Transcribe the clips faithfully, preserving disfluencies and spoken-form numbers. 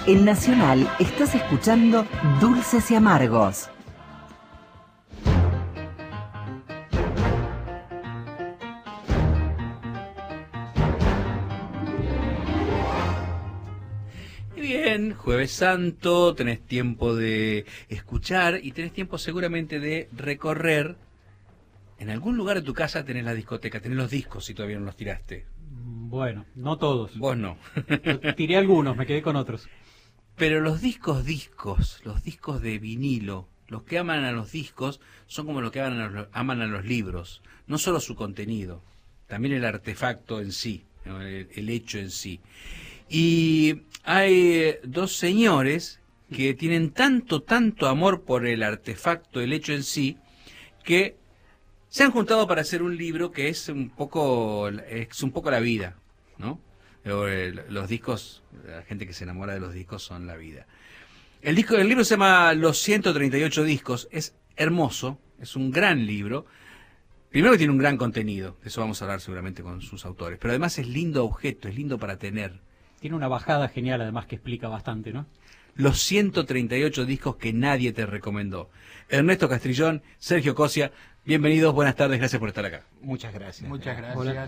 En Nacional estás escuchando Dulces y Amargos. Bien, Jueves Santo, tenés tiempo de escuchar y tenés tiempo seguramente de recorrer. En algún lugar de tu casa tenés la discoteca, tenés los discos si todavía no los tiraste. Bueno, no todos. Vos no. Tiré algunos, me quedé con otros. Pero los discos discos, los discos de vinilo, los que aman a los discos son como los que aman a los, aman a los libros. No solo su contenido, también el artefacto en sí, el, el hecho en sí. Y hay dos señores que tienen tanto, tanto amor por el artefacto, el hecho en sí, que se han juntado para hacer un libro que es un poco, es un poco la vida, ¿no? Los discos, la gente que se enamora de los discos son la vida. El disco, el libro se llama Los ciento treinta y ocho discos, es hermoso, es un gran libro. Primero que tiene un gran contenido, de eso vamos a hablar seguramente con sus autores, pero además es lindo objeto, es lindo para tener. Tiene una bajada genial además que explica bastante, ¿no? Los ciento treinta y ocho discos que nadie te recomendó. Ernesto Castrillón, Sergio Cosia, bienvenidos, buenas tardes, gracias por estar acá. Muchas gracias. Muchas gracias. Hola.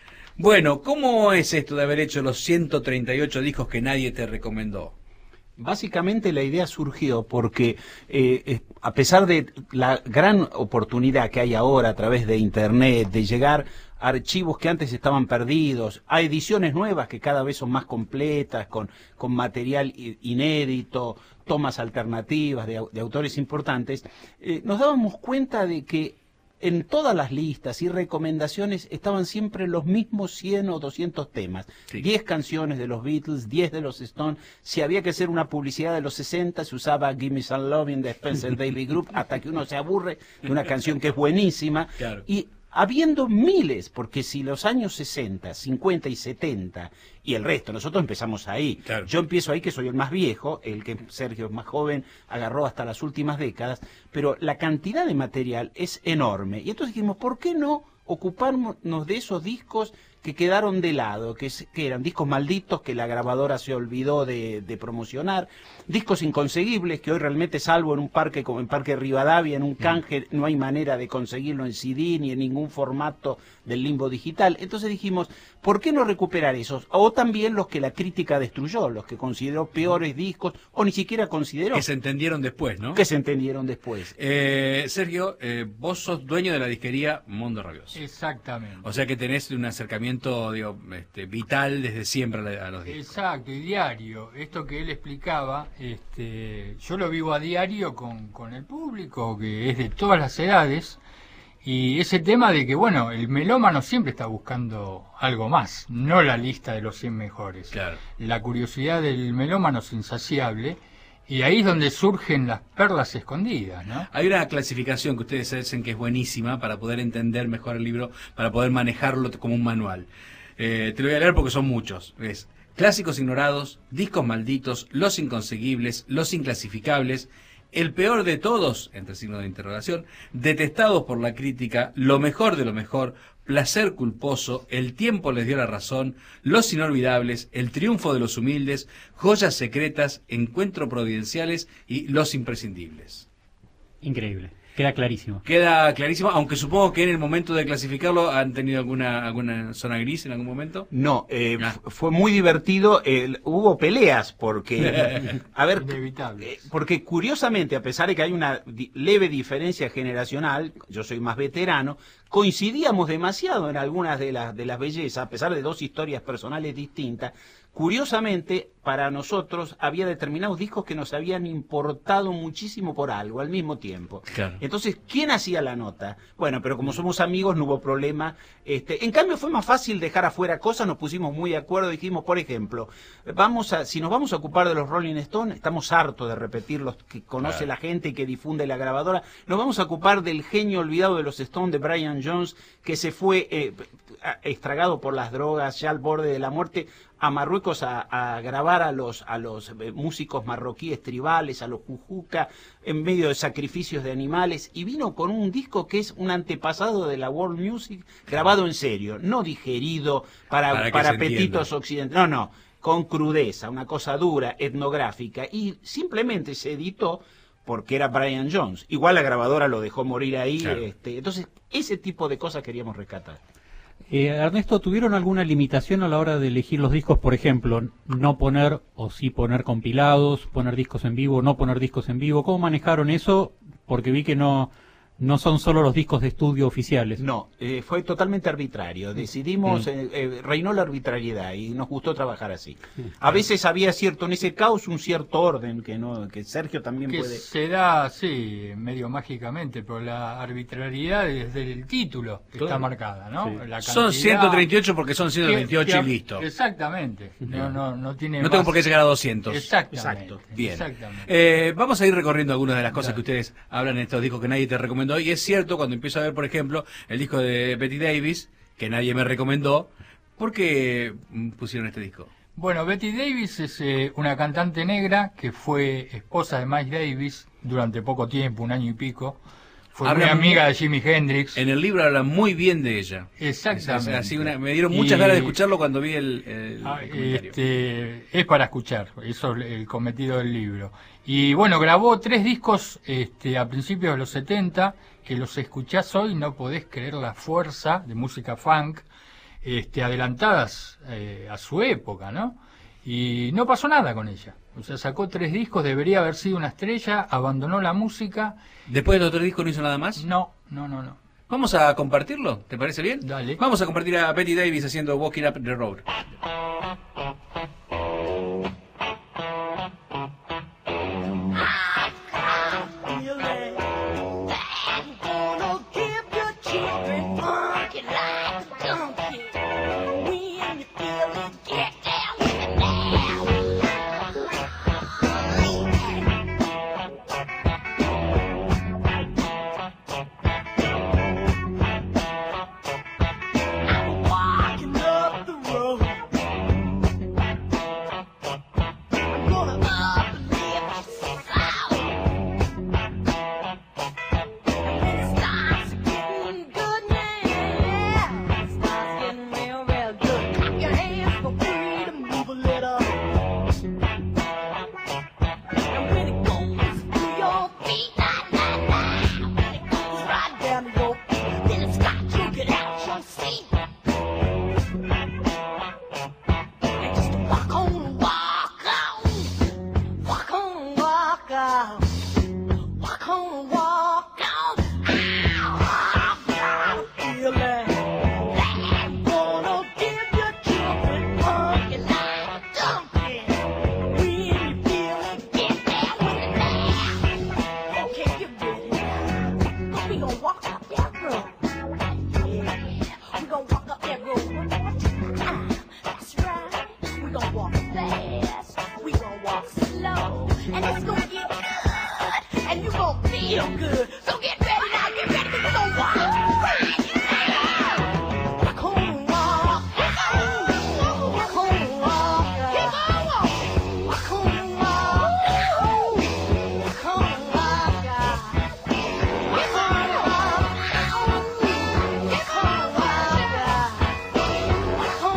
Bueno, ¿cómo es esto de haber hecho los ciento treinta y ocho discos que nadie te recomendó? Básicamente la idea surgió porque eh, eh, a pesar de la gran oportunidad que hay ahora a través de internet de llegar a archivos que antes estaban perdidos, a ediciones nuevas que cada vez son más completas, con, con material inédito, tomas alternativas de, de autores importantes, eh, nos dábamos cuenta de que en todas las listas y recomendaciones estaban siempre los mismos cien o doscientos temas. Sí. diez canciones de los Beatles, diez de los Stones. Si había que hacer una publicidad de los sesenta, se usaba Give Me Some Lovin' de Spencer Davis Group, hasta que uno se aburre de una canción que es buenísima. Claro. Y habiendo miles, porque si los años sesenta, cincuenta y setenta y el resto, nosotros empezamos ahí. Claro. Yo empiezo ahí, que soy el más viejo, el que Sergio es más joven, agarró hasta las últimas décadas, pero la cantidad de material es enorme. Y entonces dijimos, ¿por qué no ocuparnos de esos discos que quedaron de lado, que, que eran discos malditos que la grabadora se olvidó de, de promocionar, discos inconseguibles que hoy realmente, salvo en un parque como en Parque Rivadavia, en un canje, no hay manera de conseguirlo en C D ni en ningún formato del limbo digital? Entonces dijimos, ¿por qué no recuperar esos? O también los que la crítica destruyó, los que consideró peores discos, o ni siquiera consideró. Que se entendieron después, ¿no? Que se entendieron después. Eh, Sergio, eh, vos sos dueño de la disquería Mundo Rabioso. Exactamente. O sea que tenés un acercamiento, digo, este, vital desde siempre a, la, a los discos. Exacto, y diario. Esto que él explicaba, este, yo lo vivo a diario con, con el público, que es de todas las edades, y ese tema de que, bueno, el melómano siempre está buscando algo más, no la lista de los cien mejores. Claro. La curiosidad del melómano es insaciable, y ahí es donde surgen las perlas escondidas, ¿no? Hay una clasificación que ustedes dicen que es buenísima para poder entender mejor el libro, para poder manejarlo como un manual. Eh, te lo voy a leer porque son muchos. Es clásicos ignorados, discos malditos, los inconseguibles, los inclasificables, el peor de todos, entre signos de interrogación, detestados por la crítica, lo mejor de lo mejor, placer culposo, el tiempo les dio la razón, los inolvidables, el triunfo de los humildes, joyas secretas, encuentros providenciales y los imprescindibles. Increíble, queda clarísimo. Queda clarísimo, aunque supongo que en el momento de clasificarlo han tenido alguna alguna zona gris en algún momento. No, eh, Ah. fue muy divertido. Eh, hubo peleas porque, a ver, Inevitable. eh, porque curiosamente, a pesar de que hay una di- leve diferencia generacional, yo soy más veterano, coincidíamos demasiado en algunas de las de las bellezas, a pesar de dos historias personales distintas. Curiosamente, para nosotros había determinados discos que nos habían importado muchísimo por algo al mismo tiempo. Claro. Entonces, ¿quién hacía la nota? Bueno, pero como somos amigos no hubo problema. Este, en cambio fue más fácil dejar afuera cosas, nos pusimos muy de acuerdo, dijimos, por ejemplo, vamos a, si nos vamos a ocupar de los Rolling Stones, estamos hartos de repetir los que conoce Claro. la gente y que difunde la grabadora, nos vamos a ocupar del genio olvidado de los Stones, de Brian Jones, que se fue eh, estragado por las drogas, ya al borde de la muerte, a Marruecos a, a grabar a los a los eh, músicos marroquíes tribales, a los jujuca, en medio de sacrificios de animales, y vino con un disco que es un antepasado de la world music, grabado en serio, no digerido para, Para que para se apetitos entienda. occidentales, no, no. con crudeza, una cosa dura, etnográfica, y simplemente se editó porque era Brian Jones. Igual la grabadora lo dejó morir ahí, claro. este, entonces ese tipo de cosas queríamos rescatar. Eh, Ernesto, ¿tuvieron alguna limitación a la hora de elegir los discos? Por ejemplo, no poner o sí poner compilados, poner discos en vivo, no poner discos en vivo. ¿Cómo manejaron eso? Porque vi que no, no son solo los discos de estudio oficiales. No, eh, fue totalmente arbitrario. Decidimos, Mm. eh, eh, reinó la arbitrariedad y nos gustó trabajar así. A veces había cierto, en ese caos, un cierto orden que no, que Sergio también Que puede... se da, sí, medio mágicamente, pero la arbitrariedad desde el título está Claro. marcada, ¿no? Sí. La Son cantidad- ciento treinta y ocho porque son ciento treinta y ocho que- y que- listo. Exactamente. No, no, no tiene No tengo más- por qué llegar a doscientos. Exactamente. Exacto. Bien. Exactamente. Eh, vamos a ir recorriendo algunas de las cosas Claro. que ustedes hablan en estos discos que nadie te recomendó. Y es cierto, cuando empiezo a ver, por ejemplo, el disco de Betty Davis, que nadie me recomendó, ¿por qué mm, pusieron este disco? Bueno, Betty Davis es eh, una cantante negra que fue esposa de Miles Davis durante poco tiempo, un año y pico. Fue Habla muy muy- amiga de Jimi Hendrix. En el libro hablan muy bien de ella. Exactamente. Es así una- me dieron muchas Y- ganas de escucharlo cuando vi el, el- Ah, el comentario. este, es para escuchar, eso es el cometido del libro. Y bueno, grabó tres discos este, a principios de los setenta, que los escuchás hoy, no podés creer la fuerza de música funk, este, adelantadas eh, a su época, ¿no? Y no pasó nada con ella. O sea, sacó tres discos, debería haber sido una estrella, abandonó la música. Después del otro disco no hizo nada más. No, no, no, no. Vamos a compartirlo, ¿te parece bien? Dale. Vamos a compartir a Betty Davis haciendo Walking Up the Road. Walking up the road, I'm gonna uplift sound. And when it starts getting good, man, it starts getting real, real good. Clap your hands for freedom, move a little. And when it goes through your feet, nah, nah, nah. When it goes right down to your feet, then it's got to get out your seat. And just walk on, walk on, walk on, walk on, walk on, walk on. Ow, I feel it. I'm gonna give your children funky like a dumpling. Really feel it, get down with it now. Okay, get ready. But we gon' walk up that road. Yeah, we gon' walk up that road one more time. That's right. We gon' walk fast. We gon' walk slow. And it's gonna get good. And you gon' feel good. So get ready now, get ready, 'cause we gon' walk right now. Walk on, walk. Walk on, walk. Walk on, walk. Keep on walking. Walk on, walk. Walk on, walk. Walk on, walk. Walk on, walk.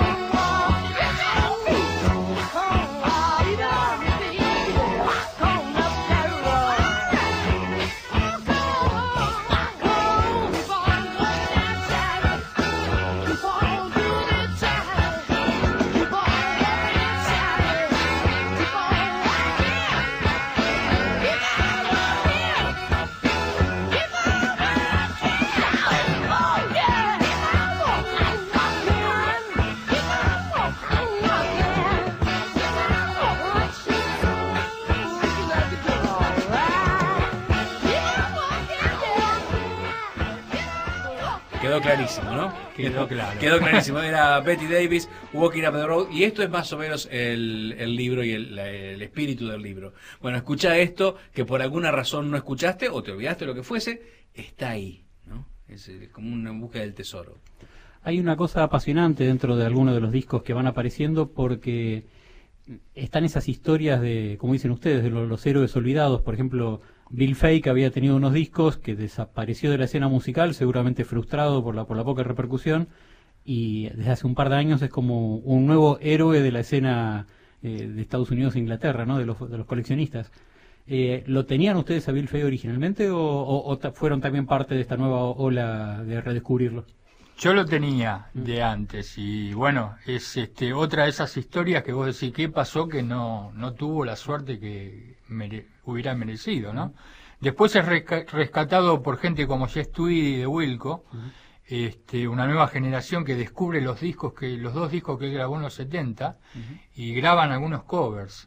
Quedó clarísimo, ¿no? Quedó claro. Quedó clarísimo. Era Betty Davis, Walking Up the Road, y esto es más o menos el, el libro y el, la- el espíritu del libro. Bueno, escucha esto, que por alguna razón no escuchaste, o te olvidaste, lo que fuese, está ahí, ¿no? Es eh, como una búsqueda del tesoro. Hay una cosa apasionante dentro de algunos de los discos que van apareciendo porque están esas historias de, como dicen ustedes, de los, los héroes olvidados. Por ejemplo, Bill Fake había tenido unos discos que desapareció de la escena musical, seguramente frustrado por la, por la poca repercusión, y desde hace un par de años es como un nuevo héroe de la escena eh, de Estados Unidos e Inglaterra, ¿no? De los, de los coleccionistas. Eh, ¿Lo tenían ustedes a Bill Fay originalmente o, o, o ta- fueron también parte de esta nueva ola de redescubrirlo? Yo lo tenía de antes y bueno, es este otra de esas historias que vos decís, ¿qué pasó que no, no tuvo la suerte que mere- hubiera merecido, ¿no? Después es resca- rescatado por gente como Jess Tweedy de Wilco, uh-huh. este, una nueva generación que descubre los discos, que los dos discos que él grabó en los setenta, uh-huh. y graban algunos covers.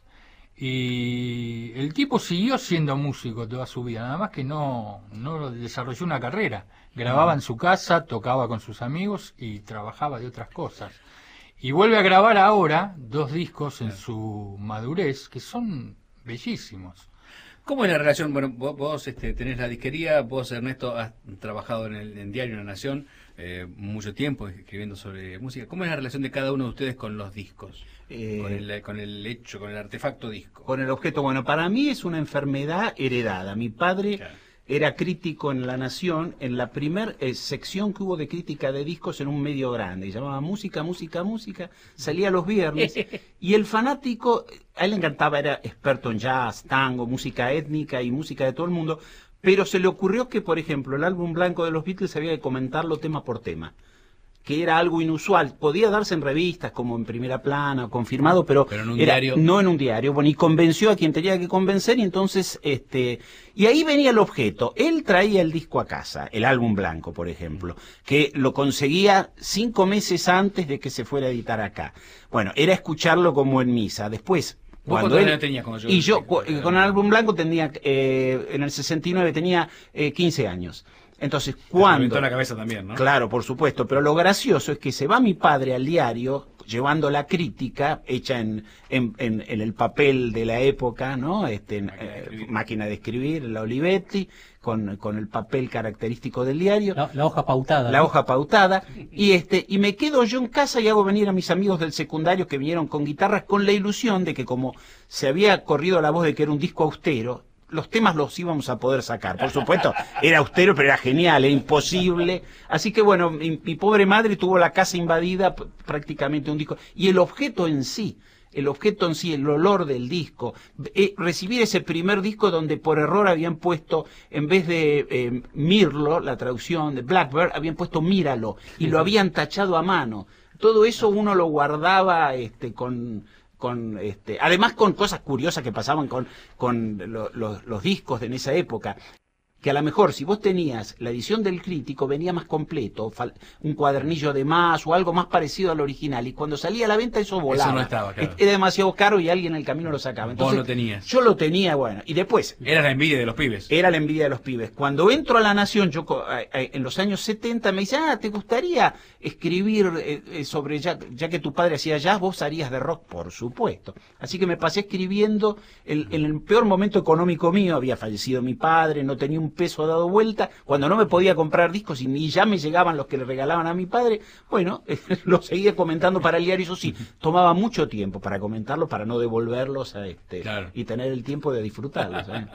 Y el tipo siguió siendo músico toda su vida, nada más que no, no desarrolló una carrera. Grababa en su casa, tocaba con sus amigos y trabajaba de otras cosas. Y vuelve a grabar ahora dos discos en su madurez que son bellísimos. ¿Cómo es la relación? Bueno, vos, vos este, tenés la disquería, vos, Ernesto, has trabajado en el en Diario La Nación eh, mucho tiempo escribiendo sobre música. ¿Cómo es la relación de cada uno de ustedes con los discos? Eh, con, el, con el hecho, con el artefacto disco. Con el objeto. Bueno, para mí es una enfermedad heredada. Mi padre... Claro. Era crítico en La Nación, en la primera eh, sección que hubo de crítica de discos en un medio grande, y llamaba Música, Música, Música, salía los viernes, y el fanático, a él le encantaba, era experto en jazz, tango, música étnica y música de todo el mundo, pero se le ocurrió que, por ejemplo, el álbum blanco de los Beatles había que comentarlo tema por tema, que era algo inusual, podía darse en revistas como en Primera Plana, confirmado, pero, pero en un era, diario. no en un diario, bueno, y convenció a quien tenía que convencer, y entonces, este, y ahí venía el objeto, él traía el disco a casa, el álbum blanco, por ejemplo, que lo conseguía cinco meses antes de que se fuera a editar acá. Bueno, era escucharlo como en misa, después... Cuando él, tenía cuando yo y yo, cu con el álbum blanco tenía, eh, en el sesenta y nueve tenía eh, quince años. Entonces, cuando... Me la cabeza también, ¿no? Claro, por supuesto, pero lo gracioso es que se va mi padre al diario llevando la crítica hecha en, en, en, en el papel de la época, ¿no? Este, en, máquina, de eh, máquina de escribir, la Olivetti, con, con el papel característico del diario. La, la hoja pautada. La ¿no? hoja pautada. Y este, y me quedo yo en casa y hago venir a mis amigos del secundario que vinieron con guitarras con la ilusión de que como se había corrido la voz de que era un disco austero, los temas los íbamos a poder sacar. Por supuesto, era austero, pero era genial, era imposible. Así que bueno, mi, mi pobre madre tuvo la casa invadida, prácticamente un disco. Y el objeto en sí, el objeto en sí, el olor del disco, eh, recibir ese primer disco donde por error habían puesto, en vez de eh, Mirlo, la traducción de Blackbird, habían puesto Míralo, y lo habían tachado a mano. Todo eso uno lo guardaba este, con... con este además con cosas curiosas que pasaban con con lo, lo, los discos de en esa época, que a lo mejor si vos tenías la edición del crítico venía más completo, un cuadernillo de más o algo más parecido al original, y cuando salía a la venta eso volaba. Eso no estaba, claro. Era demasiado caro y alguien en el camino lo sacaba. Entonces, vos lo tenías. Yo lo tenía, bueno, y después... Era la envidia de los pibes. Era la envidia de los pibes. Cuando entro a La Nación, yo en los años setenta me dice, ah, ¿te gustaría escribir eh, sobre ya, ya que tu padre hacía jazz, vos harías de rock? Por supuesto. Así que me pasé escribiendo el, en el peor momento económico mío, había fallecido mi padre, no tenía un peso dado vuelta, cuando no me podía comprar discos y ni ya me llegaban los que le regalaban a mi padre, bueno, lo seguía comentando para el diario, eso sí, tomaba mucho tiempo para comentarlo, para no devolverlos a este claro. y tener el tiempo de disfrutarlos. ¿eh?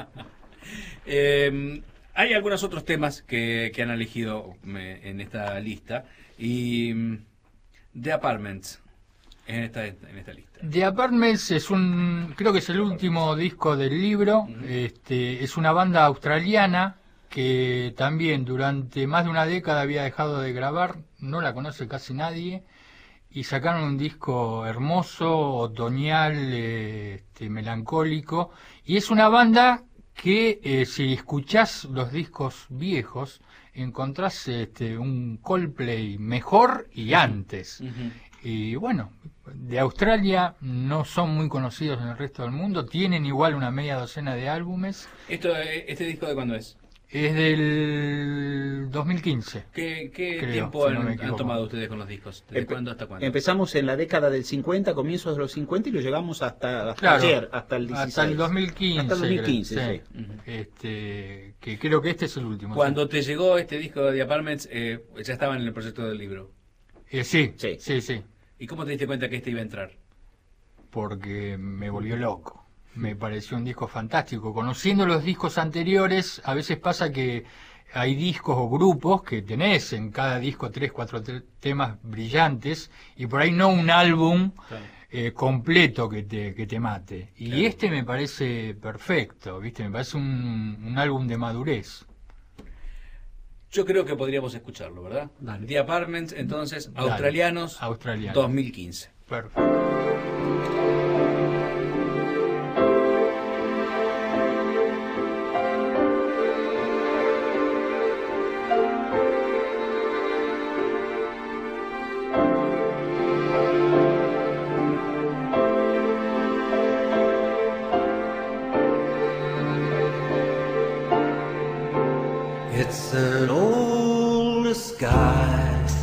eh, hay algunos otros temas que, que han elegido en esta lista, y The Apartments en esta, en esta lista. The Apartments es un, creo que es el último disco del libro. Uh-huh. Este, es una banda australiana que también durante más de una década había dejado de grabar, no la conoce casi nadie, y sacaron un disco hermoso, otoñal, eh, este, melancólico, y es una banda que eh, si escuchás los discos viejos encontrás este, un Coldplay mejor y antes. Uh-huh. Y bueno, de Australia no son muy conocidos en el resto del mundo, tienen igual una media docena de álbumes. Esto, ¿Este disco de cuándo es? Es del dos mil quince. ¿Qué, qué creo, tiempo si no han, han tomado ustedes con los discos? ¿Desde Empe cuándo hasta cuándo? Empezamos en la década del cincuenta, comienzos de los cincuenta, y lo llegamos hasta, hasta claro, ayer, hasta el dieciséis. Hasta el dos mil quince. Hasta el dos mil quince, creo, sí. sí. Uh-huh. este, que creo que este es el último. Cuando sí. te llegó este disco de The Apartments, eh, ya estaban en el proyecto del libro. Eh, sí, sí, sí, sí. ¿Y cómo te diste cuenta que este iba a entrar? Porque me volvió loco. Me pareció un disco fantástico. Conociendo los discos anteriores, a veces pasa que hay discos o grupos que tenés en cada disco tres, cuatro te- temas brillantes y por ahí no un álbum Claro. eh, completo que te, que te mate. Y Claro. este me parece perfecto, ¿viste? Me parece un, un álbum de madurez. Yo creo que podríamos escucharlo, ¿verdad? Dale. The Apartments, entonces, Dale. australianos, Australianos. dos mil quince. Perfecto. It's an old disguise.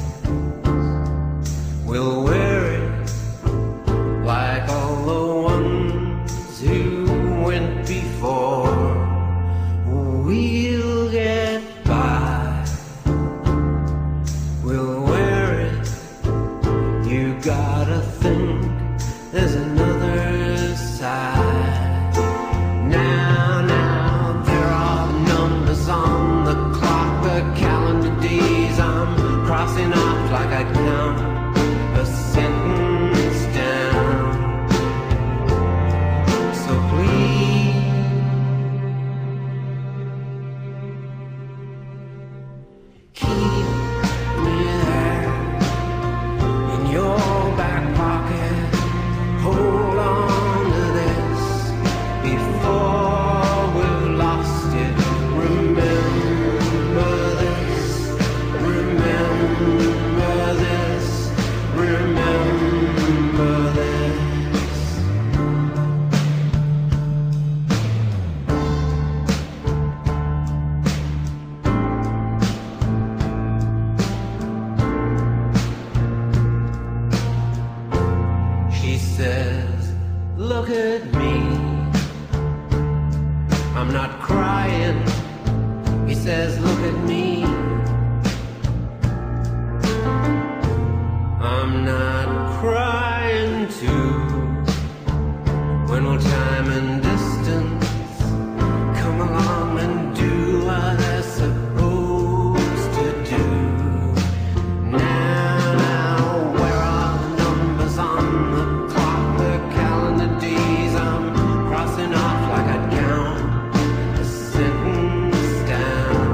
We'll wear it like all the ones who went before. We'll get by. We'll wear it. You gotta think there's another side. Now, now, there are numbers on the clock, the calendar days I'm crossing off like I count a sentence down. So please, keep me there in your back pocket. Hold on to this before we've lost it. Remember this, remember this, remember this. She says, look at me. I'm not crying. He says, look at me. I'm not crying too. When will time and distance come along and do what they're supposed to do? Now, now, where are the numbers on the clock, the calendar days I'm crossing off like I'd count a sentence down.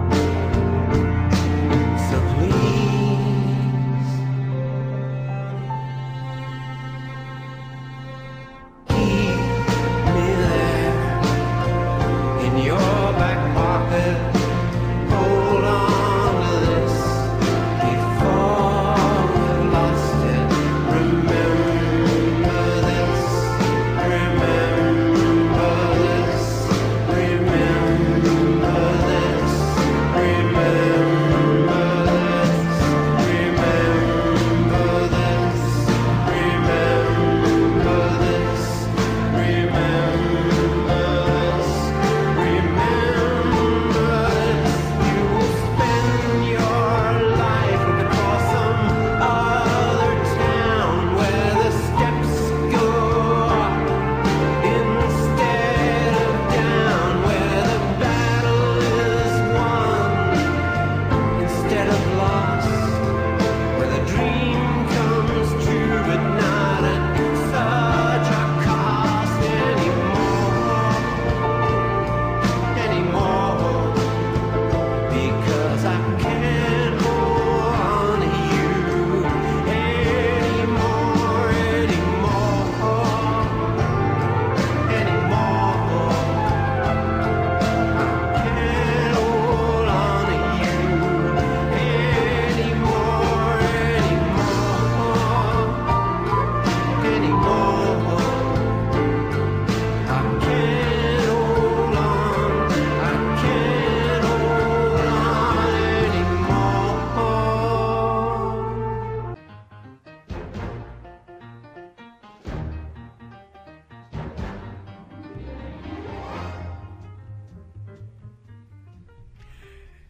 So please, keep me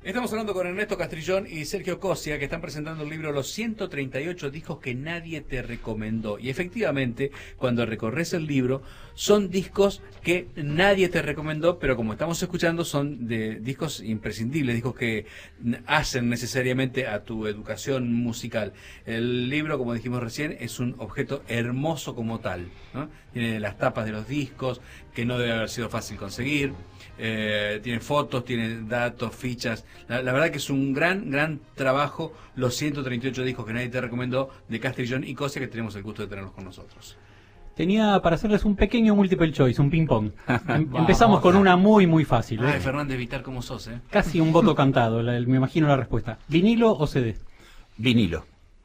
Estamos hablando con Ernesto Castrillón y Sergio Cosia, que están presentando el libro Los ciento treinta y ocho discos que nadie te recomendó. Y efectivamente, cuando recorres el libro, son discos que nadie te recomendó, pero como estamos escuchando, son de discos imprescindibles, discos que hacen necesariamente a tu educación musical. El libro, como dijimos recién, es un objeto hermoso como tal, ¿no? Tiene las tapas de los discos, que no debe haber sido fácil conseguir. Eh, tiene fotos, tiene datos, fichas. La, la verdad que es un gran, gran trabajo, los ciento treinta y ocho discos que nadie te recomendó, de Castrillón y Cosia, que tenemos el gusto de tenerlos con nosotros. Tenía para hacerles un pequeño multiple choice, un ping-pong. Em- Vamos, Empezamos con a- una muy, muy fácil. ¿eh? Ay, Fernández Vitar, ¿cómo sos, eh? Casi un voto cantado, la- me imagino la respuesta. ¿Vinilo o C D? Vinilo.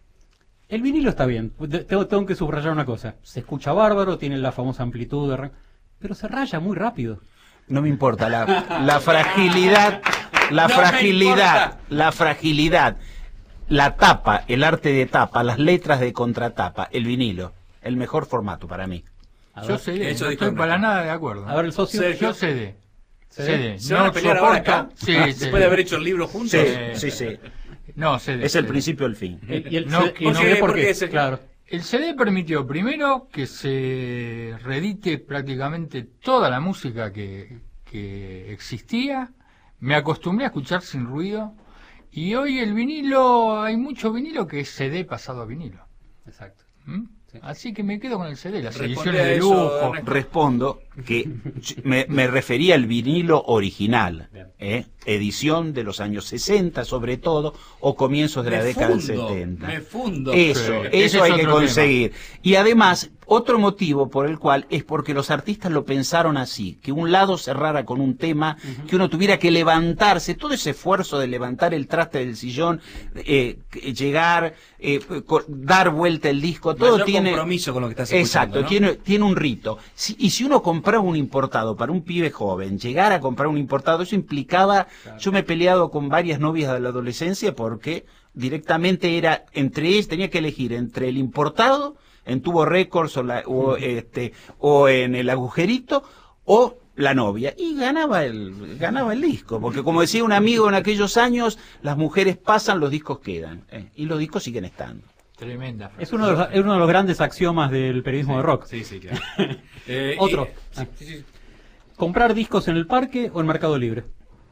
El vinilo está bien. De- Tengo, tengo que subrayar una cosa. Se escucha bárbaro, tiene la famosa amplitud, de ra- pero se raya muy rápido. No me importa, la, la fragilidad, la No me fragilidad, importa. la fragilidad, la tapa, el arte de tapa, las letras de contratapa, el vinilo, el mejor formato para mí. A Yo ver, C D, Eso no dijo estoy Ernesto. para nada de acuerdo. a ver el socio. Sergio. Yo C D. ¿C D? C D. ¿Se van a No pelear ahora soporto. acá? Sí, Después sí. de haber hecho el libro juntos. Sí, Eh, sí, sí. No, C D. Es el C D. principio del fin. Eh, y el No, C D que y no. C D, ¿por ¿Por qué qué? ese- Claro. El C D permitió primero que se reedite prácticamente toda la música que, que existía. Me acostumbré a escuchar sin ruido. Y hoy el vinilo, hay mucho vinilo que es C D pasado a vinilo. Exacto. ¿Mm? Así que me quedo con el C D, las Responde ediciones a de eso, lujo. Ernesto. Respondo que me, me refería al vinilo original, Bien. ¿eh? Edición de los años sesenta sobre todo, o comienzos de la Me década fundo, del setenta. me fundo. Eso, Sí, eso ese hay es que otro conseguir. Y además, otro motivo por el cual es porque los artistas lo pensaron así, que un lado cerrara con un tema, que uno tuviera que levantarse, todo ese esfuerzo de levantar el traste del sillón, eh, llegar, eh, co- dar vuelta el disco, todo Mayor tiene... compromiso con lo que estás escuchando, Exacto, ¿no? tiene, tiene un rito. Si- y si uno compraba un importado para un pibe joven, llegar a comprar un importado, eso implicaba, yo me he peleado con varias novias de la adolescencia porque directamente era entre ellas, tenía que elegir entre el importado, en Tubo Records o, la- o, este, o en el agujerito, o la novia, y ganaba el, ganaba el disco, porque como decía un amigo en aquellos años, las mujeres pasan, los discos quedan, ¿eh? Y los discos siguen estando. Tremenda frase. Es uno, de los, es uno de los grandes axiomas del periodismo de rock. Sí, sí, claro. Eh, Otro. y- sí, sí, sí. ¿Comprar discos en el parque o en Mercado Libre?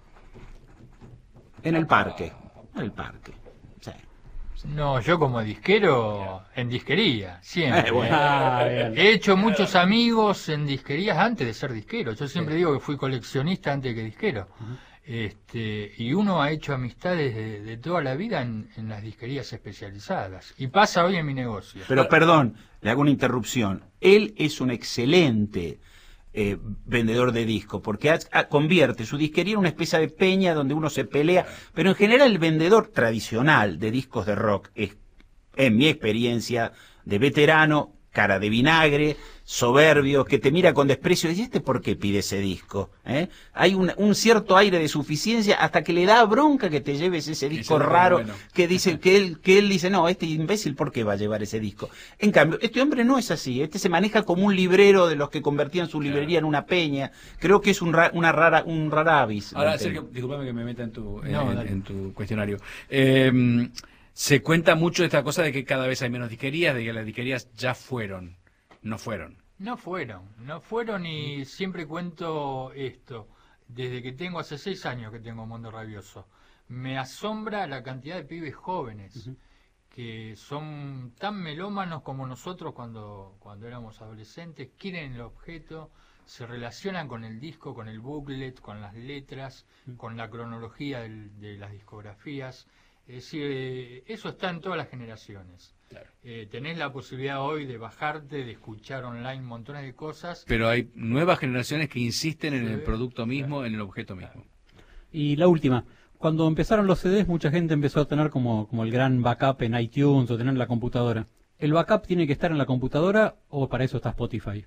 En el parque, en el parque. Sí. No, yo como disquero, en disquería, siempre. Eh, bueno. Ah, bien. He hecho muchos amigos en disquerías antes de ser disquero. Yo siempre digo que fui coleccionista antes que disquero. Este, y uno ha hecho amistades de, de toda la vida en, en las disquerías especializadas. Y pasa hoy en mi negocio. Pero perdón, le hago una interrupción. Él es un excelente eh, vendedor de discos, porque ha- ha- convierte su disquería en una especie de peña donde uno se pelea, pero en general el vendedor tradicional de discos de rock es, en mi experiencia de veterano, cara de vinagre, soberbio, que te mira con desprecio y dice, ¿este por qué pide ese disco? ¿Eh? Hay un, un cierto aire de suficiencia hasta que le da bronca que te lleves ese disco Ese no es raro, bueno. que dice que él, que él dice, no, este imbécil, ¿por qué va a llevar ese disco? En cambio, este hombre no es así, este se maneja como un librero de los que convertían su librería en una peña. Creo que es un, ra- una rara, un raravis. Ahora, del Sergio, tema. disculpame que me meta en tu, en, No, en- dale. en tu cuestionario. Eh, se cuenta mucho esta cosa de que cada vez hay menos disquerías, de que las disquerías ya fueron, no fueron. No fueron, no fueron y siempre cuento esto. Desde que tengo, hace seis años que tengo Mundo Rabioso, me asombra la cantidad de pibes jóvenes que son tan melómanos como nosotros cuando, cuando éramos adolescentes, quieren el objeto, se relacionan con el disco, con el booklet, con las letras, con la cronología del- de las discografías. Es decir, eh, eso está en todas las generaciones. Claro. Eh, tenés la posibilidad hoy de bajarte, de escuchar online montones de cosas. Pero hay nuevas generaciones que insisten en Sí, el producto mismo, en el objeto mismo. Y la última, cuando empezaron los C Ds, mucha gente empezó a tener como, como el gran backup en iTunes o tener en la computadora. ¿El backup tiene que estar en la computadora o para eso está Spotify?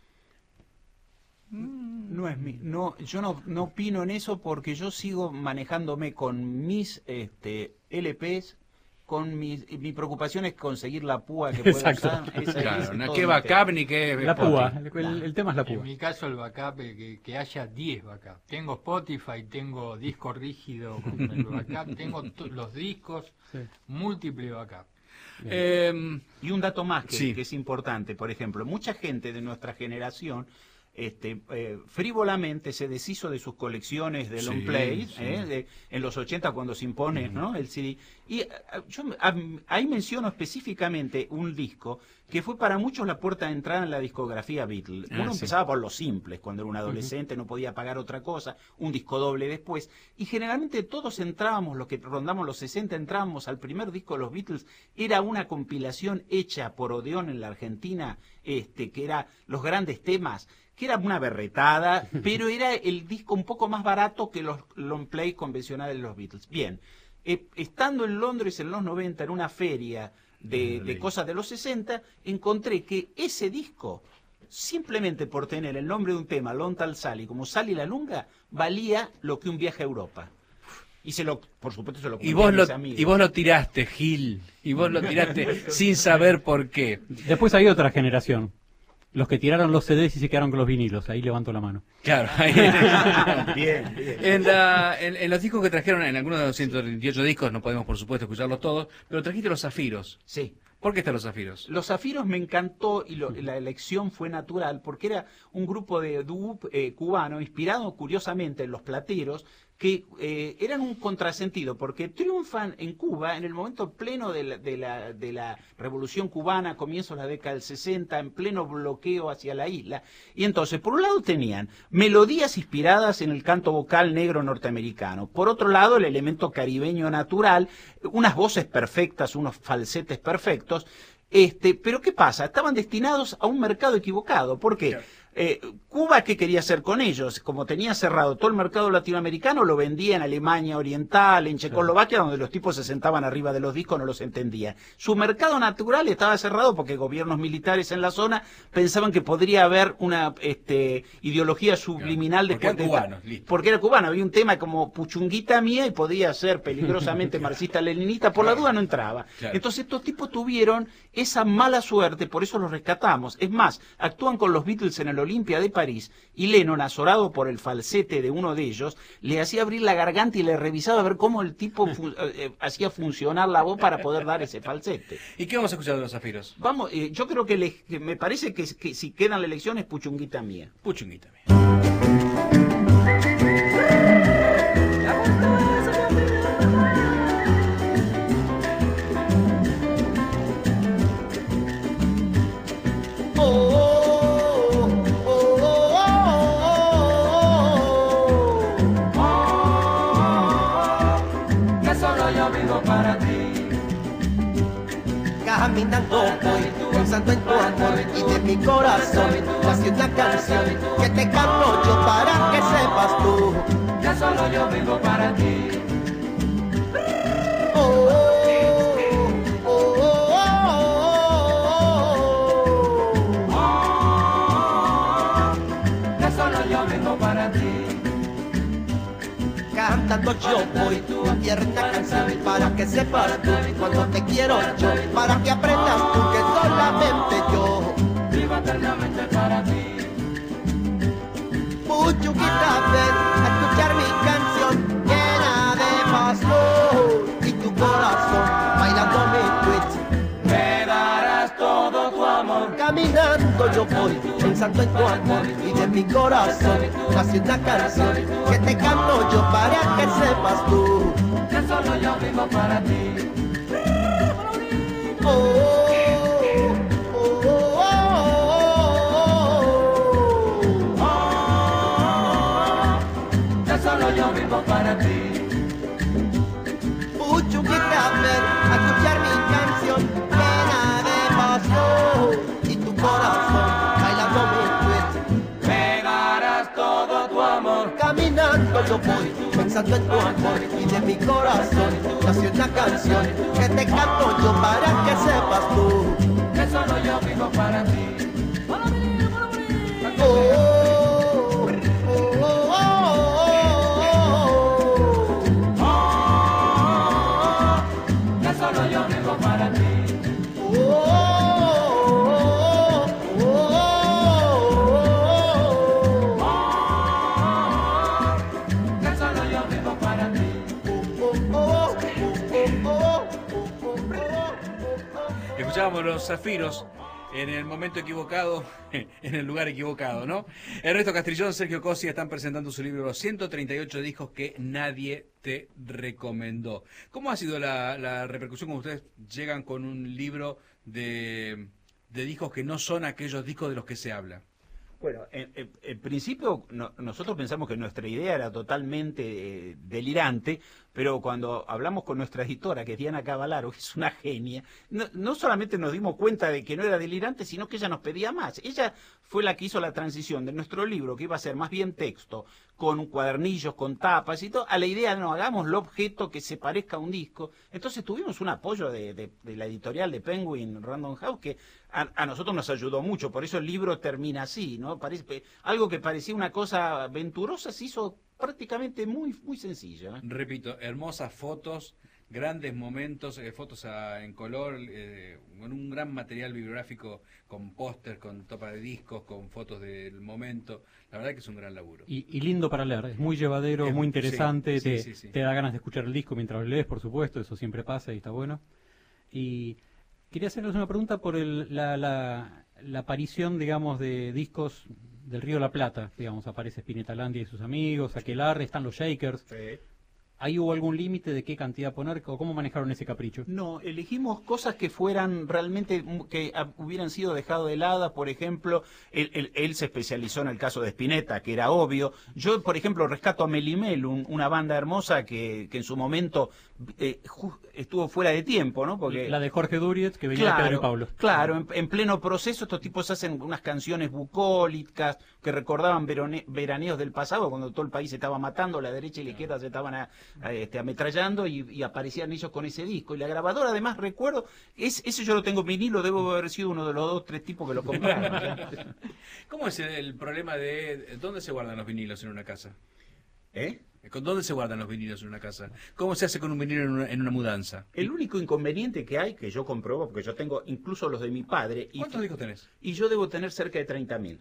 No es mi, no, yo no, no opino en eso porque yo sigo manejándome con mis este, L Ps con mi, mi preocupación es conseguir la púa que pueda Exacto. usar. Esa- Claro, ese es no todo qué mi backup tema. ni qué La púa, el, Spotify. el- el tema es la En púa. mi caso el backup es que, que haya diez backup. Tengo Spotify, tengo disco rígido con el backup, tengo to- los discos, Sí. múltiple backup. Eh, Y un dato más que, Sí. que es importante, por ejemplo, mucha gente de nuestra generación este, eh, frívolamente se deshizo de sus colecciones de long Sí, play sí. eh, de- en los ochenta cuando se impone, ¿no? El C D. Y eh, yo ah, ahí menciono específicamente un disco que fue para muchos la puerta de entrada en la discografía Beatles. Ah, Uno sí. empezaba por los simples, cuando era un adolescente, no podía pagar otra cosa, un disco doble después, y generalmente todos entrábamos, los que rondamos los sesenta, entrábamos al primer disco de los Beatles, era una compilación hecha por Odeón en la Argentina, este, que era los grandes temas, que era una berretada, pero era el disco un poco más barato que los long play convencionales de los Beatles. Bien, eh, estando en Londres en los noventa, en una feria de, de cosas de los sesenta, encontré que ese disco, simplemente por tener el nombre de un tema, Long Tal Sally, como Sally la Lunga, valía lo que un viaje a Europa. Y se lo, por supuesto, se lo y comenté vos a lo mis amigos. y vos lo tiraste, Gil. Y vos lo tiraste sin saber por qué. Después hay otra generación. Los que tiraron los C Ds y se quedaron con los vinilos. Ahí levanto la mano. Claro. ahí- Bien, bien. En, la- en- en los discos que trajeron, en algunos de los ciento treinta y ocho discos, no podemos por supuesto escucharlos todos, pero trajiste los zafiros. Sí. ¿Por qué están los zafiros? Los Zafiros me encantó y lo- la elección fue natural porque era un grupo de dúo eh, cubano inspirado curiosamente en los Plateros que eh, eran un contrasentido porque triunfan en Cuba en el momento pleno de la, de la, de la revolución cubana, comienzos de la década del sesenta, en pleno bloqueo hacia la isla. Y entonces, por un lado tenían melodías inspiradas en el canto vocal negro norteamericano, por otro lado el elemento caribeño natural, unas voces perfectas, unos falsetes perfectos. Este, pero ¿qué pasa? Estaban destinados a un mercado equivocado. ¿Por qué? Eh, Cuba, ¿qué quería hacer con ellos? Como tenía cerrado todo el mercado latinoamericano, lo vendía en Alemania Oriental, en Checoslovaquia, donde los tipos se sentaban arriba de los discos, no los entendían. Su mercado natural estaba cerrado porque gobiernos militares en la zona pensaban que podría haber una este, ideología subliminal Porque después eran de... cubanos, listo. Porque era cubano, había un tema como Puchunguita Mía y podía ser peligrosamente marxista-leninista, por la duda no entraba. Claro. Entonces estos tipos tuvieron esa mala suerte, por eso los rescatamos. Es más, actúan con los Beatles en el Olimpia de París y Lennon, azorado por el falsete de uno de ellos, le hacía abrir la garganta y le revisaba a ver cómo el tipo fu- eh, hacía funcionar la voz para poder dar ese falsete. ¿Y qué vamos a escuchar de los zafiros? Vamos, eh, yo creo que, le- que me parece que, que si quedan la elección es Puchunguita Mía. Puchunguita mía. Que solo yo vivo para ti. Caminando voy, pensando en tu amor y de mi corazón nació una canción que te canto yo para que sepas tú. Que solo yo vivo para ti. Oh, oh, oh, oh, oh, Oh, que solo yo vivo para ti. Cantando yo voy, tu tierna canción para que sepas tú cuando te quiero yo, para que aprendas tú que solamente yo. Vivo eternamente para ti. Puchunguita, ven a escuchar mi canción llena de pasión y tu corazón bailando mi tweet. Me darás todo tu amor. Caminando yo voy, pensando en tu amor y de mi corazón nació una canción que te canto yo para que sepas tú. Que solo yo vivo para ti. Oh, oh, oh, oh, oh, Oh, que solo yo vivo para ti. Puchunguita, ven a escuchar mi canción llena de pasión y tu corazón bailando mi tweet. Me darás todo tu amor. Caminando yo voy, pensando en tu amor y de mi corazón nació una canción que te canto yo para que sepas tú. Que solo yo vivo para ti. Oh, oh, oh, oh, oh, oh. Oh, que solo yo estábamos los zafiros en el momento equivocado, en el lugar equivocado, ¿no? Ernesto Castrillón, Sergio Cosi están presentando su libro Los ciento treinta y ocho discos que nadie te recomendó. ¿Cómo ha sido la, la repercusión cuando ustedes llegan con un libro de, de discos que no son aquellos discos de los que se habla? Bueno, en, en, en principio no, nosotros pensamos que nuestra idea era totalmente eh, delirante, pero cuando hablamos con nuestra editora, que es Diana Cavallaro, que es una genia, no, no solamente nos dimos cuenta de que no era delirante, sino que ella nos pedía más. Ella fue la que hizo la transición de nuestro libro, que iba a ser más bien texto, con cuadernillos, con tapas y todo, a la idea de no, hagámoslo objeto que se parezca a un disco. Entonces tuvimos un apoyo de, de, de la editorial de Penguin Random House que a, a nosotros nos ayudó mucho, por eso el libro termina así, ¿no? Parece, algo que parecía una cosa aventurosa se hizo prácticamente muy, muy sencillo, ¿eh? Repito, hermosas fotos, grandes momentos, eh, fotos a, en color, eh, con un gran material bibliográfico, con pósters, con tapa de discos, con fotos del momento. La verdad que es un gran laburo. Y, y lindo para leer, es muy llevadero, Es- muy interesante, sí, te, sí, sí, sí. te da ganas de escuchar el disco mientras lo lees, por supuesto, eso siempre pasa y está bueno. Y quería hacerles una pregunta por el, la, la, la aparición, digamos, de discos del Río de la Plata, digamos, aparece Spinetta Landia y sus amigos, Aquelarre, están los Shakers. ¿Ahí hubo algún límite de qué cantidad poner o cómo manejaron ese capricho? No, elegimos cosas que fueran realmente, mm, que ah, hubieran sido dejado de lado. Por ejemplo, él, él- él se especializó en el caso de Spinetta, que era obvio. Yo, por ejemplo, rescato a Melimel, un- una banda hermosa que, que en su momento eh, ju- estuvo fuera de tiempo, ¿no? Porque La de Jorge Duriez, que venía de Pedro y Pablo. Claro, en, en pleno proceso estos tipos hacen unas canciones bucólicas que recordaban verone- veraneos del pasado, cuando todo el país se estaba matando, la derecha y la izquierda se estaban a- a, este, ametrallando y, y aparecían ellos con ese disco. Y la grabadora, además, recuerdo, es, ese yo lo tengo en vinilo, debo haber sido uno de los dos, tres tipos que lo compraron. ¿Cómo es el, el problema de dónde se guardan los vinilos en una casa? ¿Eh? ¿Con dónde se guardan los vinilos en una casa? ¿Cómo se hace con un vinilo en una, en una mudanza? El único inconveniente que hay, que yo compruebo, porque yo tengo incluso los de mi padre, y, ¿Cuántos discos tenés? y yo debo tener cerca de treinta mil.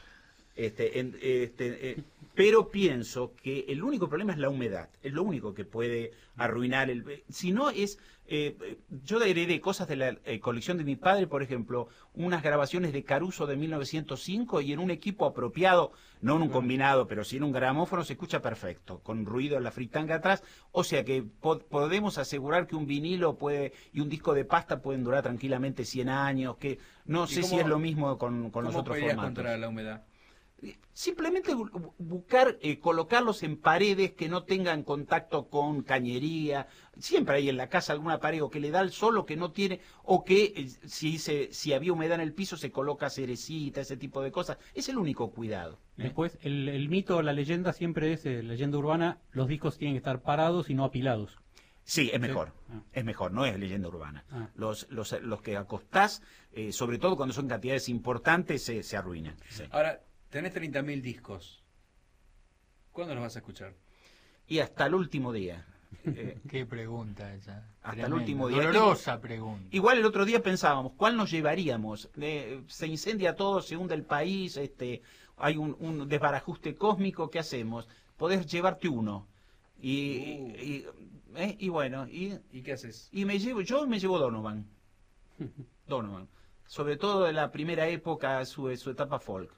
Este, en- este, eh, pero pienso que el único problema es la humedad, es lo único que puede arruinar el... Si no es... eh, eh, yo heredé cosas de la eh, colección de mi padre, por ejemplo, unas grabaciones de Caruso de mil novecientos cinco y en un equipo apropiado, no en un combinado, pero sí en un gramófono, se escucha perfecto, con ruido en la fritanga atrás, o sea que po- podemos asegurar que un vinilo puede y un disco de pasta pueden durar tranquilamente cien años, que no sé cómo- si es lo mismo con, con los ¿Cómo otros peleas formatos. contra la humedad? Simplemente bu- buscar, eh, colocarlos en paredes que no tengan contacto con cañería. Siempre hay en la casa alguna pared o que le da el sol o que no tiene, o que eh, si, se, si había humedad en el piso se coloca cerecita, ese tipo de cosas. Es el único cuidado. ¿eh? Después, el, el mito, la leyenda siempre es, eh, leyenda urbana, los discos tienen que estar parados y no apilados. Sí, es mejor. Ah. Es mejor, no es leyenda urbana. Ah. Los, los, los que acostás, eh, sobre todo cuando son cantidades importantes, se, se arruinan. Sí. Ahora, tenés treinta mil discos. ¿Cuándo los vas a escuchar? Y hasta el último día. Eh, Qué pregunta esa. Hasta el Tremenda, último día. Dolorosa pregunta. Igual el otro día pensábamos, ¿cuál nos llevaríamos? Eh, se incendia todo, se hunde el país, este, hay un, un desbarajuste cósmico, ¿qué hacemos? Podés llevarte uno. Y, Uh. y, eh, y bueno, y, ¿Y qué haces? y me llevo, yo me llevo Donovan. Donovan. Sobre todo de la primera época, su, su etapa folk.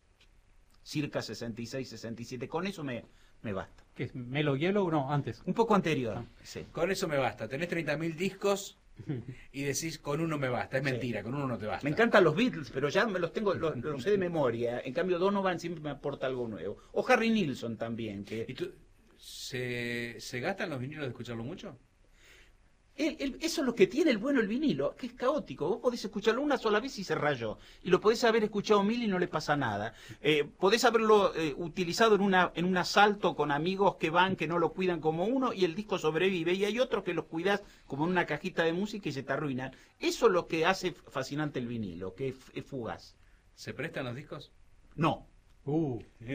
Circa sesenta y seis, sesenta y siete. Con eso me, me basta. ¿Qué es? ¿Melo Yellow? No, antes. Un poco anterior. Sí. Con eso me basta. Tenés treinta mil discos y decís con uno me basta. Es Sí. mentira, con uno no te basta. Me encantan los Beatles, pero ya me los tengo, los, los sé de memoria. En cambio, Donovan siempre me aporta algo nuevo. O Harry Nilsson también, que ¿Y tú, se, se gastan los vinilos de escucharlo mucho? él- él- eso es lo que tiene el bueno el vinilo, que es caótico. Vos podés escucharlo una sola vez y se rayó. Y lo podés haber escuchado mil y no le pasa nada. Eh, podés haberlo eh, utilizado en una en un asalto con amigos que van, que no lo cuidan como uno, y el disco sobrevive. Y hay otros que los cuidás como en una cajita de música y se te arruinan. Eso es lo que hace fascinante el vinilo, que es, es fugaz. ¿Se prestan los discos? No. Uh.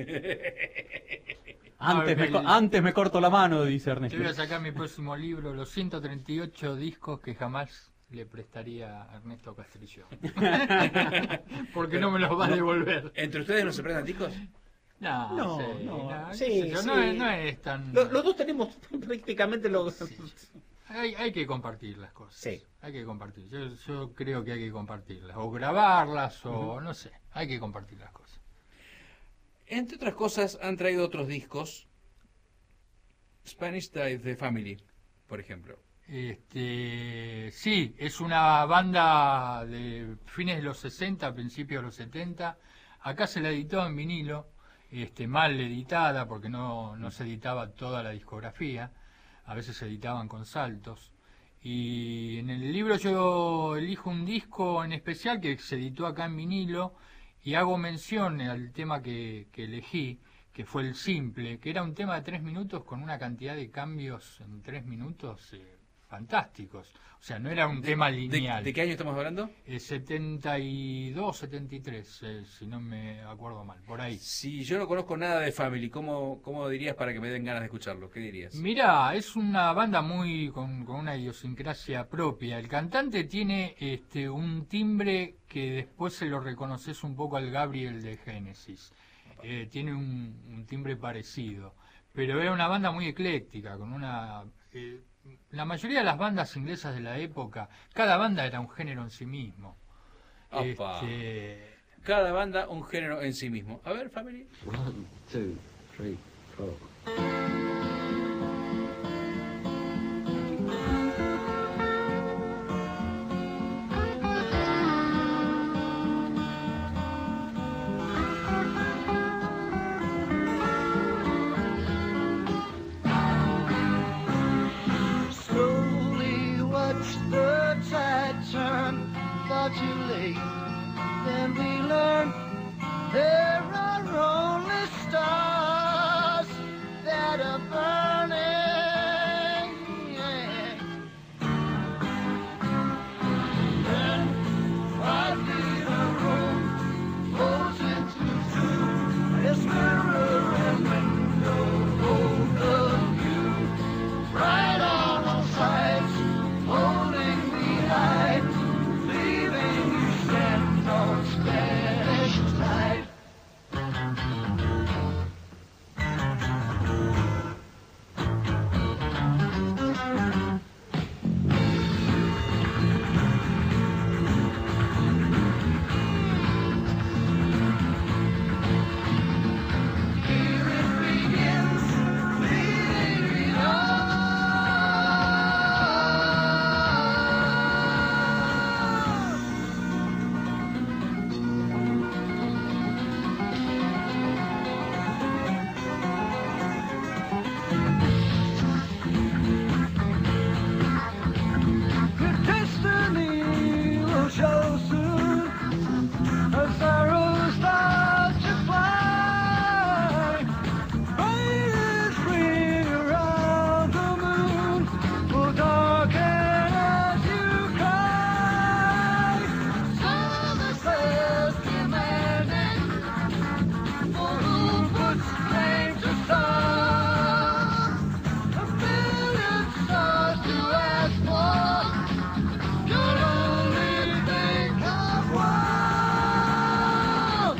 Antes, A ver, me, co- el- antes me corto la mano, dice Ernesto. Yo voy a sacar mi próximo libro, los ciento treinta y ocho discos que jamás le prestaría a Ernesto Castrillón. Porque no me los va a devolver. ¿Entre ustedes no se prestan discos? No, No, sí, no, no, sí, qué sé yo, no, sí. es, no es tan... Los, los dos tenemos prácticamente los... Hay, hay que compartir las cosas. Sí. Hay que compartir. Yo, yo creo que hay que compartirlas. O grabarlas, o Ujú. no sé. Hay que compartir las cosas. Entre otras cosas, han traído otros discos. Spanish Dive The Family, por ejemplo. Este, sí, es una banda de fines de los sesenta, principios de los setenta. Acá se la editó en vinilo, este, mal editada porque no, no se editaba toda la discografía. A veces se editaban con saltos. Y en el libro yo elijo un disco en especial que se editó acá en vinilo y hago mención al tema que, que elegí, que fue el simple, que era un tema de tres minutos con una cantidad de cambios en tres minutos eh, fantásticos. O sea, no era un tema ¿De, lineal. de qué año estamos hablando? Eh, setenta y dos, setenta y tres, eh, si no me acuerdo mal, por ahí. Si yo no conozco nada de Family, ¿cómo, cómo dirías para que me den ganas de escucharlo? ¿Qué dirías? Mira, es una banda muy con, con una idiosincrasia propia. El cantante tiene este un timbre que después se lo reconoces un poco al Gabriel de Génesis. Eh, tiene un, un timbre parecido, pero era una banda muy ecléctica, con una... Eh, la mayoría de las bandas inglesas de la época, cada banda era un género en sí mismo. Opa. Este, Cada banda un género en sí mismo. A ver, Family. One, two, three, four. Slowly watch the tide turn, far too late. Then we learn there are only stars that are burning. Then five feet of room folds into two. This mirror and window hold the view right on all sides, holding the light, leaving you stand on Spanish side. Here it begins, leading me on. Your destiny will show soon as arrows start to fly. Rain free around the moon will darken as you cry. So the stars demanding for who puts claim to stars. A million stars to ask for. You'll only think of one.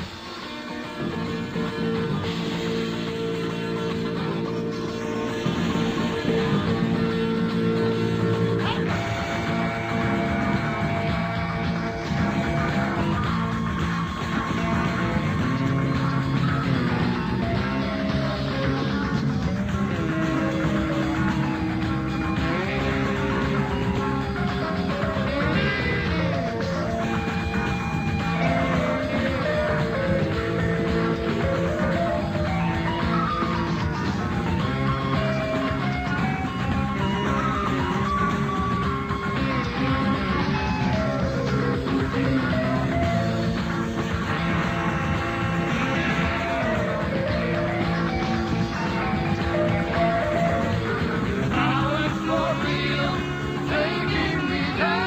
Now it's for real, taking me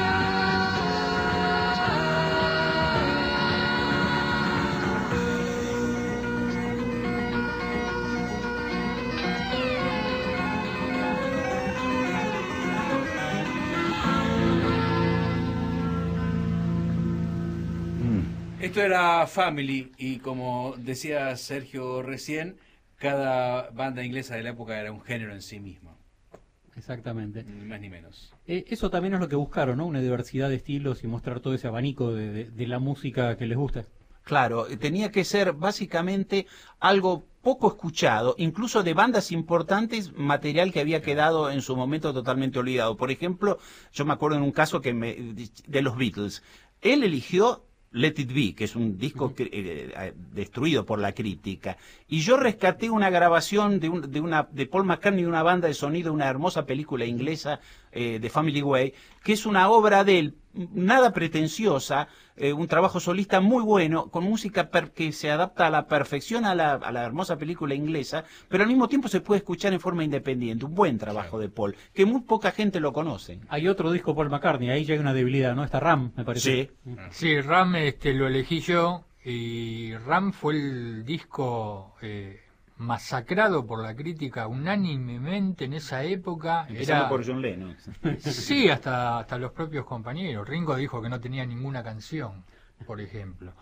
Esto era Family y como decía Sergio recién, cada banda inglesa de la época era un género en sí mismo. Exactamente. Ni más ni menos. Eh, eso también es lo que buscaron, ¿no? Una diversidad de estilos y mostrar todo ese abanico de, de, de la música que les gusta. Claro, tenía que ser básicamente algo poco escuchado, incluso de bandas importantes, material que había quedado en su momento totalmente olvidado. Por ejemplo, yo me acuerdo en un caso que me, de los Beatles. Él eligió Let It Be, que es un disco que, eh, destruido por la crítica, y yo rescaté una grabación de, un, de, una, de Paul McCartney, de una banda de sonido, una hermosa película inglesa, eh, de Family Way, que es una obra de él, nada pretenciosa, eh, un trabajo solista muy bueno, con música per que se adapta a la perfección a la, a la hermosa película inglesa, pero al mismo tiempo se puede escuchar en forma independiente, un buen trabajo de Paul, que muy poca gente lo conoce. Hay otro disco Paul McCartney, ahí ya hay una debilidad, ¿no? Está Ram, me parece. Sí. Sí, Ram este, lo elegí yo, y Ram fue el disco eh, masacrado por la crítica unánimemente en esa época. Empezando Era... por John Lennon. Sí, hasta, hasta los propios compañeros. Ringo dijo que no tenía ninguna canción, por ejemplo.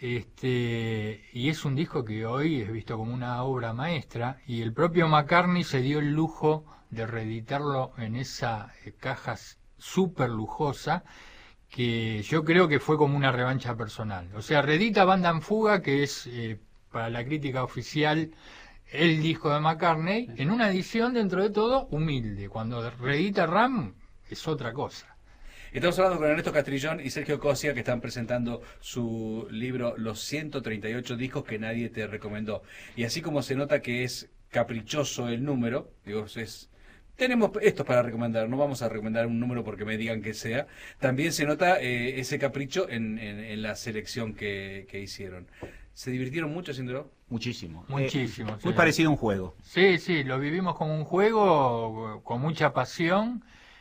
Este, y es un disco que hoy es visto como una obra maestra, y el propio McCartney se dio el lujo de reeditarlo en esa eh, caja súper lujosa, que yo creo que fue como una revancha personal. O sea, reedita Banda en Fuga, que es eh, para la crítica oficial el disco de McCartney, en una edición dentro de todo humilde. Cuando reedita Ram es otra cosa. Estamos hablando con Ernesto Castrillón y Sergio Cosia, que están presentando su libro Los ciento treinta y ocho discos que nadie te recomendó. Y así como se nota que es caprichoso el número, digo, es... tenemos esto para recomendar, no vamos a recomendar un número porque me digan que sea. También se nota eh, ese capricho en, en, en la selección que, que hicieron. ¿Se divirtieron mucho haciéndolo? Muchísimo. Muchísimo. Eh, sí. Muy parecido a un juego. Sí, sí, lo vivimos como un juego, con mucha pasión,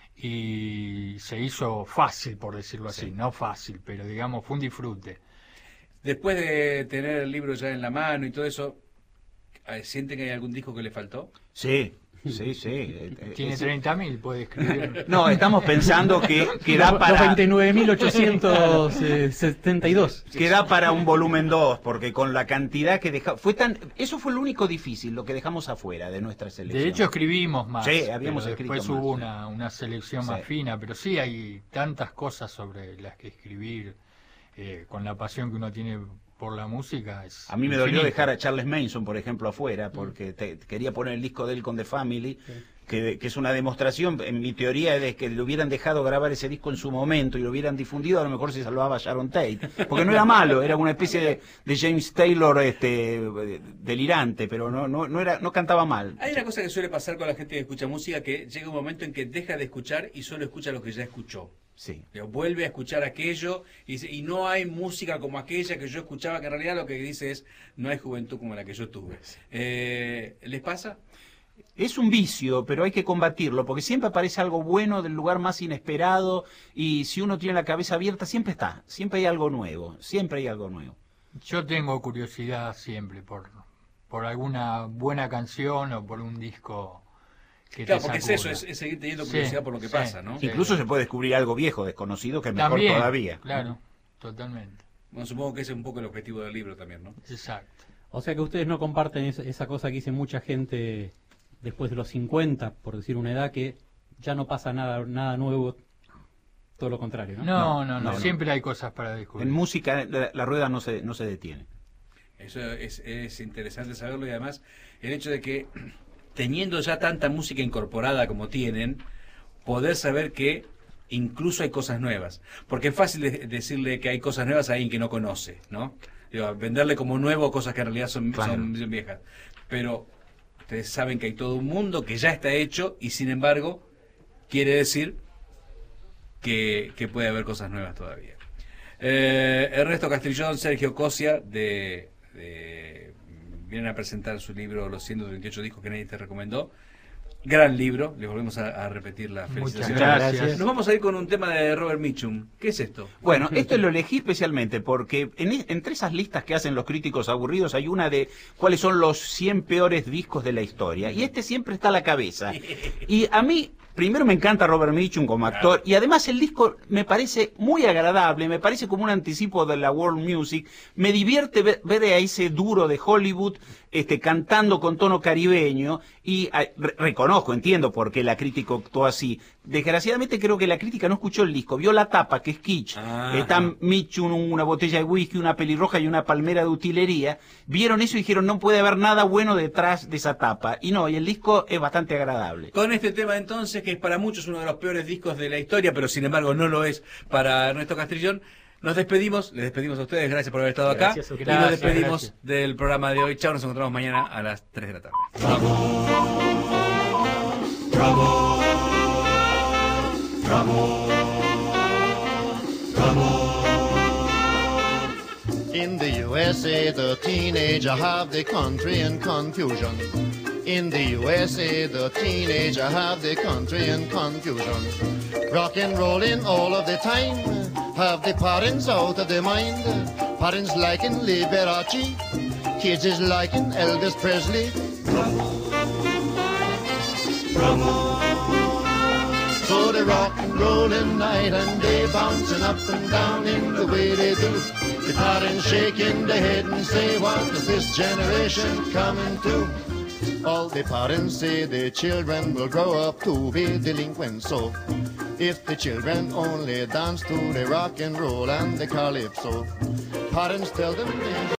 y se hizo fácil, por decirlo así. Sí. No fácil, pero digamos, fue un disfrute. Después de tener el libro ya en la mano y todo eso, ¿sienten que hay algún disco que le faltó? Sí. Sí, sí. Eh, Tiene es- treinta mil, puede escribir. No, estamos pensando que, que da Los para... veintinueve mil ochocientos setenta y dos. que da para un volumen dos, porque con la cantidad que dejamos... Fue tan, eso fue lo único difícil, lo que dejamos afuera de nuestra selección. De hecho, escribimos más. Sí, habíamos pero escrito después más, hubo sí. una, una selección Sí. más fina, pero sí hay tantas cosas sobre las que escribir, eh, con la pasión que uno tiene por la música. Es A mí me dolió infinito. dejar a Charles Manson, por ejemplo, afuera, porque te- quería poner el disco de él con The Family, que, que es una demostración, en mi teoría, de que le hubieran dejado grabar ese disco en su momento y lo hubieran difundido, a lo mejor se salvaba Sharon Tate, porque no era malo, era una especie de, de James Taylor este, delirante, pero no, no, no, era, no cantaba mal. Hay una cosa que suele pasar con la gente que escucha música, que llega un momento en que deja de escuchar y solo escucha lo que ya escuchó. Sí. Digo, vuelve a escuchar aquello y, dice, y no hay música como aquella que yo escuchaba, que en realidad lo que dice es no hay juventud como la que yo tuve. Eh, ¿Les pasa? Es un vicio, pero hay que combatirlo, porque siempre aparece algo bueno del lugar más inesperado, y si uno tiene la cabeza abierta, siempre está, siempre hay algo nuevo, siempre hay algo nuevo. Yo tengo curiosidad siempre por, por alguna buena canción o por un disco que Claro, te porque es sacuda. eso, es, es seguir teniendo Sí, curiosidad por lo que sí, pasa, ¿no? sí. Incluso se puede descubrir algo viejo, desconocido, que es mejor También, todavía. claro, totalmente. Bueno, supongo que ese es un poco el objetivo del libro también, ¿no? Exacto. O sea que ustedes no comparten esa, esa cosa que dice mucha gente después de los cincuenta, por decir una edad, que ya no pasa nada, nada nuevo, todo lo contrario, ¿no? No, no, no, no, no. siempre hay cosas para descubrir. En música la, la rueda no se, no se detiene. Eso es, es interesante saberlo, y además el hecho de que teniendo ya tanta música incorporada como tienen, poder saber que incluso hay cosas nuevas. Porque es fácil de- decirle que hay cosas nuevas a alguien que no conoce, ¿no? Digo, venderle como nuevo cosas que en realidad son, Claro. son son viejas. Pero ustedes saben que hay todo un mundo que ya está hecho y sin embargo quiere decir que, que puede haber cosas nuevas todavía. Eh, Ernesto Castrillón, Sergio Cosia, de, de- vienen a presentar su libro Los ciento treinta y ocho discos que nadie te recomendó. Gran libro, les volvemos a, a repetir la Muchas felicitación. gracias. Nos vamos a ir con un tema de Robert Mitchum. ¿Qué es esto? Bueno, esto lo elegí especialmente porque en, e- entre esas listas que hacen los críticos aburridos hay una de cuáles son los cien peores discos de la historia. Y este siempre está a la cabeza. Y a mí, primero me encanta Robert Mitchum como actor, y además el disco me parece muy agradable, me parece como un anticipo de la world music. Me divierte ver, ver a ese duro de Hollywood este, cantando con tono caribeño, y ah, re- reconozco, entiendo por qué la crítica actuó así. Desgraciadamente creo que la crítica no escuchó el disco, vio la tapa, que es kitsch. Ah. Está Mitch, un- una botella de whisky, una pelirroja y una palmera de utilería. Vieron eso y dijeron, no puede haber nada bueno detrás de esa tapa. Y no, y el disco es bastante agradable. Con este tema entonces, que es para muchos uno de los peores discos de la historia, pero sin embargo no lo es para Ernesto Castrillón, nos despedimos, les despedimos a ustedes, gracias por haber estado acá, Gracias a y ustedes. nos despedimos Gracias. del programa de hoy. Chao, nos encontramos mañana a las tres de la tarde. In the U S A, the teenager have the country in confusion. In the U S A, the teenager have the country in confusion. Rock and rolling all of the time, have the parents out of their mind. Parents liking Liberace, kids is liking Elvis Presley. So they rock and rollin' night and day, bouncing up and down in the way they do. The parents shaking their head and say, what is this generation coming to? All the parents say their children will grow up to be delinquent. So if the children only dance to the rock and roll and the calypso, parents tell them they